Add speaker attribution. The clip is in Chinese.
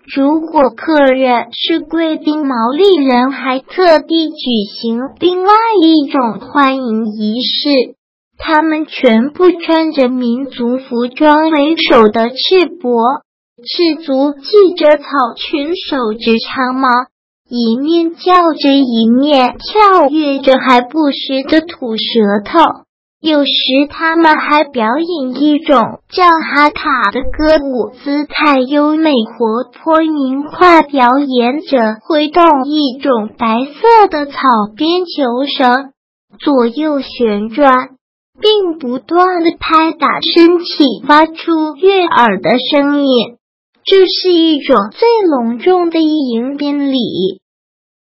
Speaker 1: 如果客人是贵宾，毛利人还特地举行另外一种欢迎仪式，他们全部穿着民族服装为首的赤膊，赤足系着草裙，手执长矛，一面叫着一面跳跃着，还不时地吐舌头。有时他们还表演一种叫哈卡的歌舞，姿态优美活泼明快，表演者挥动一种白色的草编球绳，左右旋转，并不断地拍打身体，发出悦耳的声音。这是一种最隆重的迎宾礼。